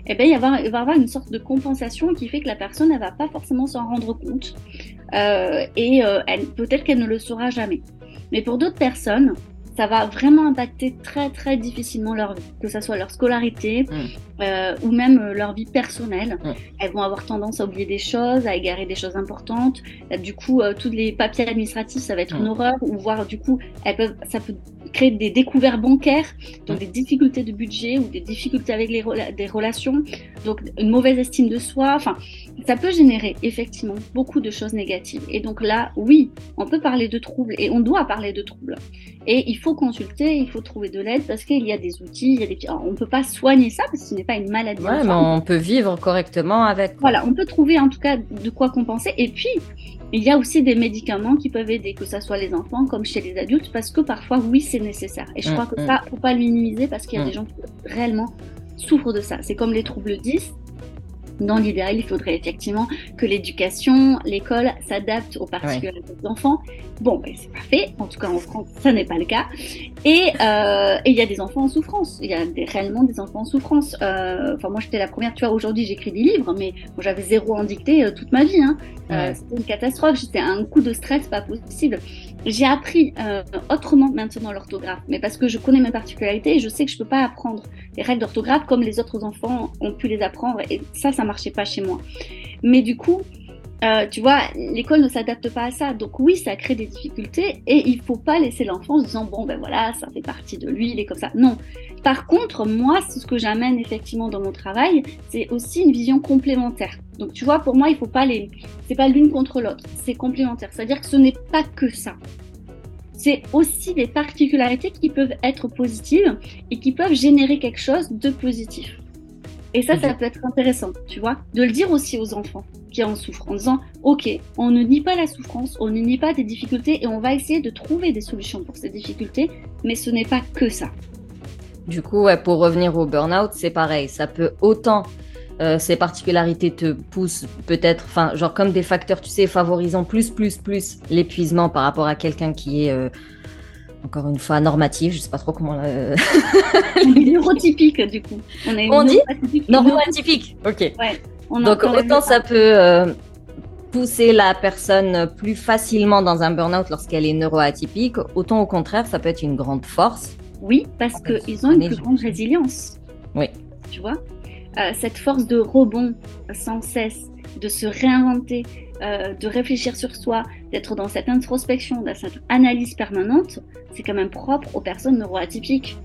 eh ben, il, y avoir, il va y avoir une sorte de compensation qui fait que la personne, elle va pas forcément s'en rendre compte. Euh, et euh, elle, peut-être qu'elle ne le saura jamais. Mais pour d'autres personnes, ça va vraiment impacter très très difficilement leur vie, que ce soit leur scolarité mmh. euh, ou même euh, leur vie personnelle. Mmh. Elles vont avoir tendance à oublier des choses, à égarer des choses importantes. Euh, du coup, euh, tous les papiers administratifs, ça va être mmh. une horreur, ou voire du coup, elles peuvent, ça peut créer des découvertes bancaires, donc mmh. des difficultés de budget ou des difficultés avec les rela- des relations, donc une mauvaise estime de soi. Enfin, ça peut générer effectivement beaucoup de choses négatives. Et donc là, oui, on peut parler de troubles et on doit parler de troubles. Et il faut consulter, il faut trouver de l'aide parce qu'il y a des outils, il y a des... Alors, on ne peut pas soigner ça parce que ce n'est pas une maladie. Ouais, mais on peut vivre correctement avec. Voilà, on peut trouver en tout cas de quoi compenser. Et puis, il y a aussi des médicaments qui peuvent aider, que ce soit les enfants comme chez les adultes, parce que parfois, oui, c'est nécessaire. Et je mmh, crois que mmh. ça, il ne faut pas le minimiser parce qu'il y a mmh. des gens qui réellement souffrent de ça. C'est comme les troubles dys. Dans l'idéal, il faudrait effectivement que l'éducation, l'école s'adapte aux particularités ouais. des enfants. Bon, ben, c'est pas fait. En tout cas, en France, ça n'est pas le cas. Et euh, il y a des enfants en souffrance. Il y a des, réellement des enfants en souffrance. Euh, enfin, moi, j'étais la première. Tu vois, aujourd'hui, j'écris des livres, mais bon, j'avais zéro en dictée euh, toute ma vie. Hein. Ouais. Euh, c'était une catastrophe. J'étais à un coup de stress pas possible. J'ai appris euh, autrement maintenant l'orthographe, mais parce que je connais mes particularités et je sais que je peux pas apprendre les règles d'orthographe comme les autres enfants ont pu les apprendre. Et ça, ça marchait pas chez moi. Mais du coup, euh, tu vois, l'école ne s'adapte pas à ça. Donc oui, ça crée des difficultés et il faut pas laisser l'enfant en se disant bon ben voilà, ça fait partie de lui, il est comme ça. Non. Par contre, moi, ce que j'amène effectivement dans mon travail, c'est aussi une vision complémentaire. Donc tu vois, pour moi, il faut pas les, c'est pas l'une contre l'autre, c'est complémentaire. C'est-à-dire que ce n'est pas que ça. C'est aussi des particularités qui peuvent être positives et qui peuvent générer quelque chose de positif. Et ça, okay. ça peut être intéressant, tu vois, de le dire aussi aux enfants qui en souffrent, en disant, ok, on ne nie pas la souffrance, on ne nie pas des difficultés et on va essayer de trouver des solutions pour ces difficultés, mais ce n'est pas que ça. Du coup, ouais, pour revenir au burn-out, c'est pareil, ça peut autant, euh, ces particularités te poussent peut-être, enfin, genre comme des facteurs, tu sais, favorisant plus, plus, plus l'épuisement par rapport à quelqu'un qui est... Euh, encore une fois, normatif, je sais pas trop comment... Euh... on est neurotypique, du coup. On, est on dit neuroatypique, ok. Ouais, donc, autant ça peut euh, pousser la personne plus facilement dans un burn-out lorsqu'elle est neuroatypique, autant au contraire, ça peut être une grande force. Oui, parce qu'ils ont une plus grande résilience. Oui. Tu vois, euh, cette force de rebond sans cesse, de se réinventer, euh, de réfléchir sur soi, d'être dans cette introspection, dans cette analyse permanente, c'est quand même propre aux personnes neuroatypiques.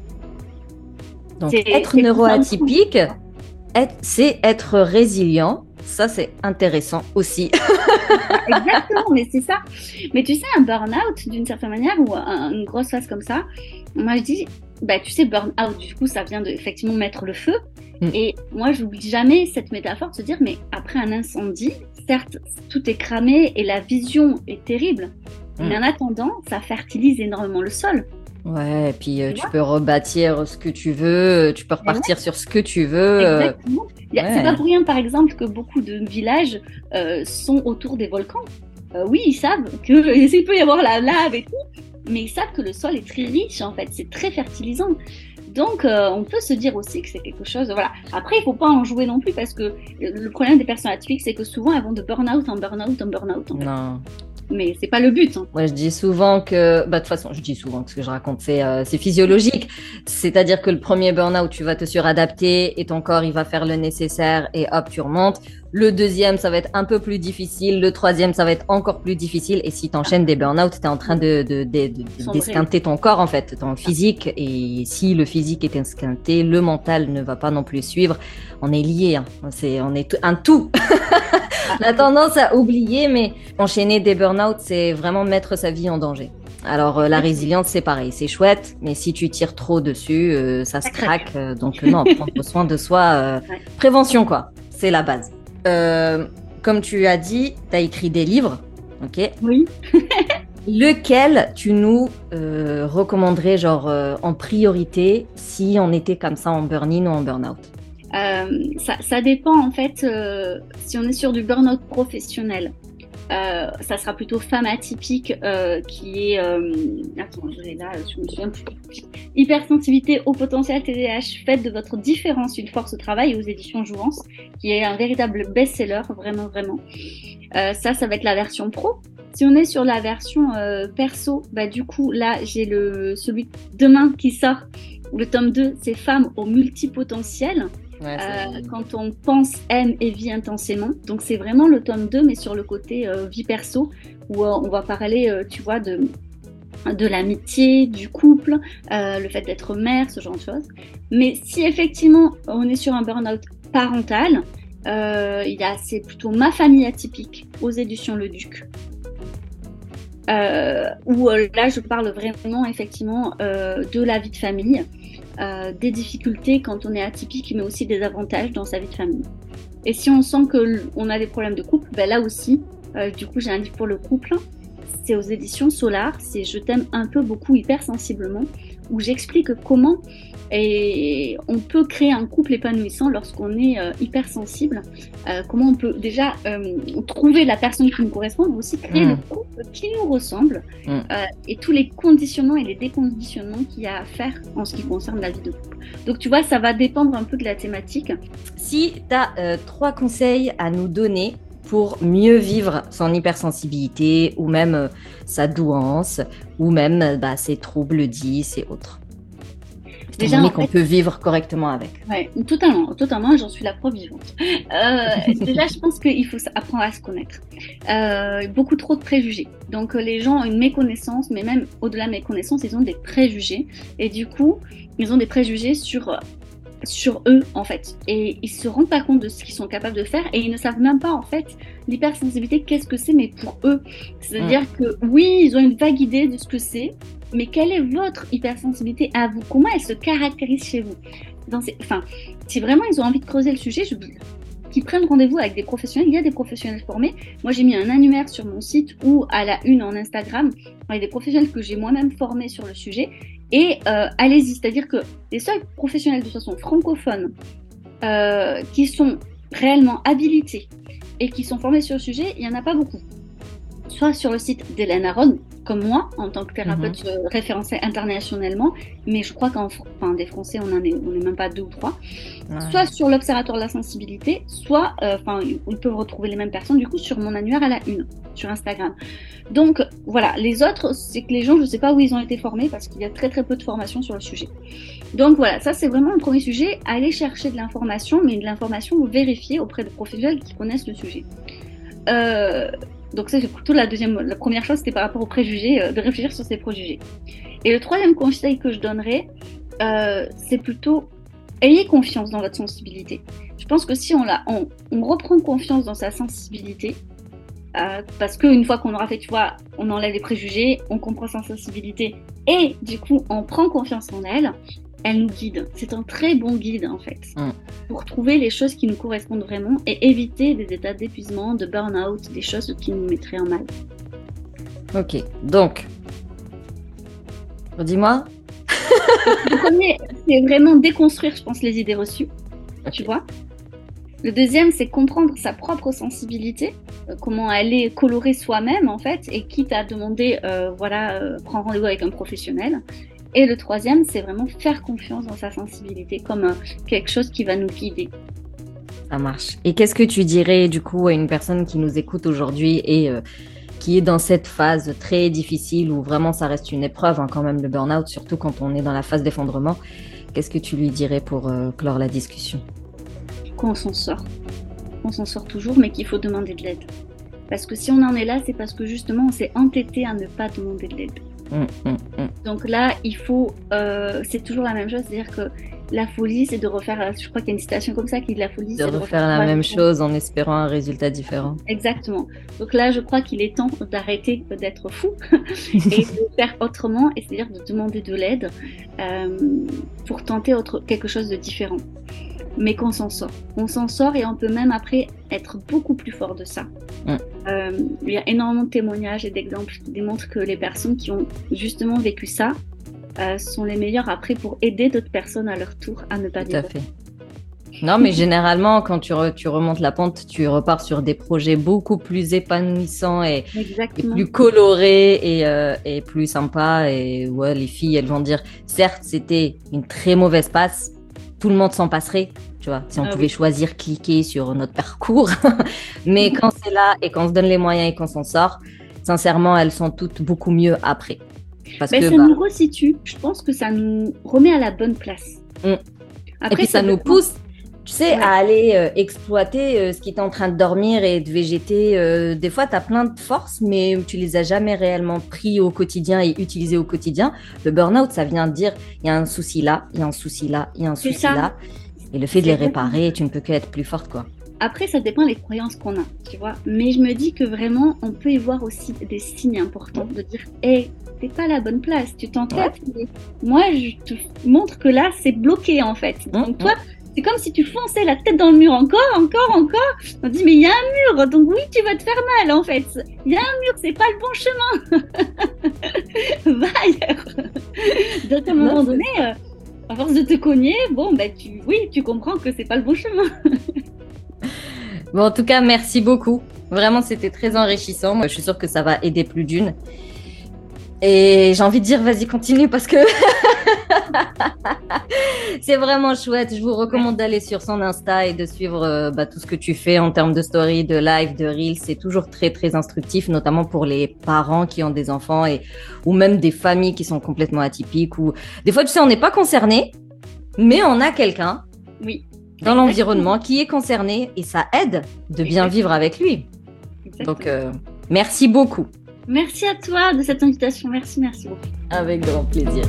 Donc, c'est, être c'est neuroatypique, être, c'est être résilient. Ça, c'est intéressant aussi. Exactement, mais c'est ça. Mais tu sais, un burn-out, d'une certaine manière, ou un, une grosse phase comme ça, moi, je dis, bah, tu sais, burn-out, du coup, ça vient de effectivement mettre le feu. Mm. Et moi, je n'oublie jamais cette métaphore de se dire, mais après un incendie, certes, tout est cramé et la vision est terrible, mm. mais en attendant, ça fertilise énormément le sol. Ouais, et puis euh, tu, tu peux rebâtir ce que tu veux, tu peux repartir ouais. sur ce que tu veux. Exactement. Euh... Ouais. C'est pas pour rien, par exemple, que beaucoup de villages euh, sont autour des volcans. Euh, oui, ils savent qu'il peut y avoir la lave et tout, mais ils savent que le sol est très riche, en fait, c'est très fertilisant. Donc, euh, on peut se dire aussi que c'est quelque chose... Voilà. Après, il ne faut pas en jouer non plus, parce que le problème des personnes atypiques, c'est que souvent, elles vont de burn-out en burn-out en burn-out. En fait. Non. Mais c'est pas le but. Hein. Moi, je dis souvent que, bah, de toute façon, je dis souvent que ce que je raconte, c'est, euh, c'est physiologique. C'est-à-dire que le premier burn-out, tu vas te suradapter et ton corps, il va faire le nécessaire et hop, tu remontes. Le deuxième, ça va être un peu plus difficile. Le troisième, ça va être encore plus difficile. Et si tu enchaînes des burn-out, tu es en train de, de, de, de, de d'esquinter ton corps, en fait, ton physique. Et si le physique est esquinté, le mental ne va pas non plus suivre. On est liés. Hein. C'est, on est un tout. On a tendance à oublier, mais enchaîner des burn-out, c'est vraiment mettre sa vie en danger. Alors, euh, la résilience, c'est pareil, c'est chouette, mais si tu tires trop dessus, euh, ça se craque. Euh, donc, euh, non, prendre soin de soi, euh, prévention, quoi. C'est la base. Euh, comme tu as dit, tu as écrit des livres, ok ? Oui. Lequel tu nous euh, recommanderais, genre, euh, en priorité, si on était comme ça en burn-in ou en burn-out ? Euh, ça, ça dépend en fait euh, si on est sur du burn-out professionnel. Euh, ça sera plutôt femme atypique euh, qui est... Euh... Attends, je l'ai là, je me souviens plus. Hypersensibilité au potentiel T D A H, faites de votre différence une force au travail, aux éditions Jouvence, qui est un véritable best-seller, vraiment, vraiment. Euh, ça, ça va être la version pro. Si on est sur la version euh, perso, bah du coup, là, j'ai le celui demain qui sort. Le tome deux, c'est Femmes au multipotentiel. Ouais, euh, quand on pense, aime et vit intensément. Donc, c'est vraiment le tome deux, mais sur le côté euh, vie perso, où euh, on va parler, euh, tu vois, de, de l'amitié, du couple, euh, le fait d'être mère, ce genre de choses. Mais si effectivement, on est sur un burn-out parental, euh, il y a, c'est plutôt Ma famille atypique aux éditions Le Duc. Euh, où euh, là, je parle vraiment, effectivement, euh, de la vie de famille. Euh, des difficultés quand on est atypique, mais aussi des avantages dans sa vie de famille. Et si on sent qu'on a des problèmes de couple, ben là aussi, euh, du coup, j'ai un livre pour le couple. C'est aux éditions Solar. C'est Je t'aime un peu, beaucoup, hypersensiblement, où j'explique comment et on peut créer un couple épanouissant lorsqu'on est euh, hypersensible. Euh, comment on peut déjà euh, trouver la personne qui nous correspond, mais aussi créer mmh. le couple qui nous ressemble mmh. euh, et tous les conditionnements et les déconditionnements qu'il y a à faire en ce qui concerne la vie de couple. Donc tu vois, ça va dépendre un peu de la thématique. Si tu as euh, trois conseils à nous donner pour mieux vivre son hypersensibilité ou même euh, sa douance ou même bah, ses troubles dix et autres. Déjà, en qu'on fait, peut vivre correctement avec. Oui, totalement, totalement, j'en suis la preuve vivante. Euh, déjà, je pense qu'il faut apprendre à se connaître. Euh, beaucoup trop de préjugés. Donc, les gens ont une méconnaissance, mais même au-delà de méconnaissance, ils ont des préjugés. Et du coup, ils ont des préjugés sur, sur eux, en fait. Et ils se rendent pas compte de ce qu'ils sont capables de faire. Et ils ne savent même pas, en fait, l'hypersensibilité, qu'est-ce que c'est, mais pour eux. C'est-à-dire mmh. que, oui, ils ont une vague idée de ce que c'est, mais quelle est votre hypersensibilité à vous? Comment elle se caractérise chez vous? Dans ces... Enfin, si vraiment ils ont envie de creuser le sujet, je... qu'ils prennent rendez-vous avec des professionnels. Il y a des professionnels formés. Moi, j'ai mis un annuaire sur mon site ou à la une en Instagram avec des professionnels que j'ai moi-même formés sur le sujet. Et euh, allez-y, c'est-à-dire que les seuls professionnels de façon francophone euh, qui sont réellement habilités et qui sont formés sur le sujet, il n'y en a pas beaucoup. Soit sur le site d'Hélène Aron, comme moi, en tant que thérapeute mmh. référencée internationalement, mais je crois qu'en enfin, des Français, on n'en est, on est même pas deux ou trois. Ouais. Soit sur l'Observatoire de la sensibilité, soit, enfin, euh, ils peuvent retrouver les mêmes personnes, du coup, sur mon annuaire à la une, sur Instagram. Donc, voilà. Les autres, c'est que les gens, je ne sais pas où ils ont été formés, parce qu'il y a très, très peu de formation sur le sujet. Donc, voilà. Ça, c'est vraiment le premier sujet. Aller chercher de l'information, mais de l'information vérifiée auprès de professionnels qui connaissent le sujet. Euh... Donc ça, c'est plutôt la deuxième, la première chose, c'était par rapport aux préjugés, euh, de réfléchir sur ces préjugés. Et le troisième conseil que je donnerais, euh, c'est plutôt ayez confiance dans votre sensibilité. Je pense que si on, la, on, on reprend confiance dans sa sensibilité, euh, parce qu'une fois qu'on aura fait, tu vois, on enlève les préjugés, on comprend sa sensibilité, et du coup, on prend confiance en elle, elle nous guide. C'est un très bon guide, en fait, mmh. pour trouver les choses qui nous correspondent vraiment et éviter des états d'épuisement, de burn-out, des choses qui nous mettraient en mal. Ok, donc, dis-moi. Le premier, c'est vraiment déconstruire, je pense, les idées reçues, okay. tu vois. Le deuxième, c'est comprendre sa propre sensibilité, euh, comment elle est colorée soi-même, en fait, et quitte à demander, euh, voilà, euh, prendre rendez-vous avec un professionnel. Et le troisième, c'est vraiment faire confiance dans sa sensibilité comme euh, quelque chose qui va nous guider. Ça marche. Et qu'est-ce que tu dirais du coup à une personne qui nous écoute aujourd'hui et euh, qui est dans cette phase très difficile où vraiment ça reste une épreuve hein, quand même le burn-out, surtout quand on est dans la phase d'effondrement. Qu'est-ce que tu lui dirais pour euh, clore la discussion? Qu'on s'en sort. On s'en sort toujours, mais qu'il faut demander de l'aide. Parce que si on en est là, c'est parce que justement on s'est entêté à ne pas demander de l'aide. Mmh, mmh, mmh. Donc là, il faut, euh, c'est toujours la même chose, c'est-à-dire que la folie, c'est de refaire, je crois qu'il y a une citation comme ça qui dit la folie, de c'est refaire de refaire la même chose en espérant un résultat différent. Exactement. Donc là, je crois qu'il est temps d'arrêter d'être fou et de faire autrement, et c'est-à-dire de demander de l'aide euh, pour tenter autre, quelque chose de différent. Mais qu'on s'en sort. On s'en sort et on peut même après être beaucoup plus fort de ça. Mmh. Euh, il y a énormément de témoignages et d'exemples qui démontrent que les personnes qui ont justement vécu ça euh, sont les meilleures après pour aider d'autres personnes à leur tour à ne pas vivre. Tout à fait. Non, mais généralement, quand tu, re, tu remontes la pente, tu repars sur des projets beaucoup plus épanouissants et, et plus colorés et, euh, et plus sympas. Et ouais, les filles, elles vont dire, certes, c'était une très mauvaise passe, tout le monde s'en passerait, tu vois, si on ah, pouvait oui. choisir, cliquer sur notre parcours. Mais mmh. quand c'est là et qu'on se donne les moyens et qu'on s'en sort, sincèrement, elles sont toutes beaucoup mieux après. Parce ben, que, ça bah... nous resitue. Je pense que ça nous remet à la bonne place. Mmh. Après, et puis ça, ça nous pousse, tu sais, ouais. à aller euh, exploiter euh, ce qui est en train de dormir et de végéter. Euh, des fois, tu as plein de forces, mais tu les as jamais réellement pris au quotidien et utilisées au quotidien. Le burn-out, ça vient de dire, il y a un souci là, il y a un souci là, il y a un souci ça. là. Et le fait c'est de les réparer, tu ne peux qu'être plus forte, quoi. Après, ça dépend des croyances qu'on a, tu vois. Mais je me dis que vraiment, on peut y voir aussi des signes importants de dire, hé, hey, t'es pas à la bonne place, tu t'entêtes. Ouais. Moi, je te montre que là, c'est bloqué, en fait. Donc, mmh, toi, mmh. c'est comme si tu fonçais la tête dans le mur encore, encore, encore. On dit, mais il y a un mur, donc oui, tu vas te faire mal, en fait. Il y a un mur, c'est pas le bon chemin. Va ailleurs. Donc, à un moment non, donné, euh, à force de te cogner, bon, ben, tu, oui, tu comprends que c'est pas le bon chemin. Bon, en tout cas, merci beaucoup. Vraiment, c'était très enrichissant. Moi, je suis sûre que ça va aider plus d'une. Et j'ai envie de dire, vas-y, continue parce que c'est vraiment chouette. Je vous recommande d'aller sur son Insta et de suivre euh, bah, tout ce que tu fais en termes de story, de live, de reel. C'est toujours très, très instructif, notamment pour les parents qui ont des enfants et, ou même des familles qui sont complètement atypiques. Ou... Des fois, tu sais, on n'est pas concerné, mais on a quelqu'un oui. dans l'environnement qui est concerné et ça aide de bien vivre avec lui. Exactement. Donc, euh, merci beaucoup. Merci à toi de cette invitation. Merci, merci beaucoup. Avec grand plaisir.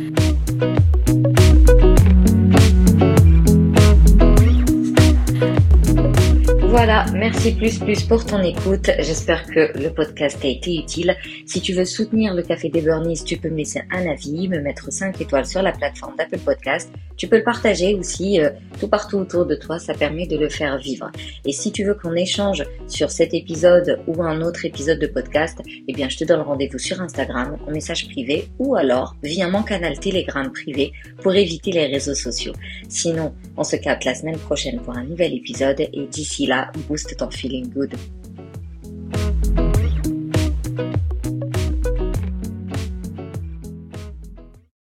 Voilà, merci plus plus pour ton écoute. J'espère que le podcast a été utile. Si tu veux soutenir le Café des Burnies, tu peux me laisser un avis, me mettre cinq étoiles sur la plateforme d'Apple Podcast. Tu peux le partager aussi euh, tout partout autour de toi, ça permet de le faire vivre. Et si tu veux qu'on échange sur cet épisode ou un autre épisode de podcast, eh bien je te donne rendez-vous sur Instagram en message privé ou alors via mon canal Telegram privé pour éviter les réseaux sociaux. Sinon, on se capte la semaine prochaine pour un nouvel épisode et d'ici là, booste ton feeling good.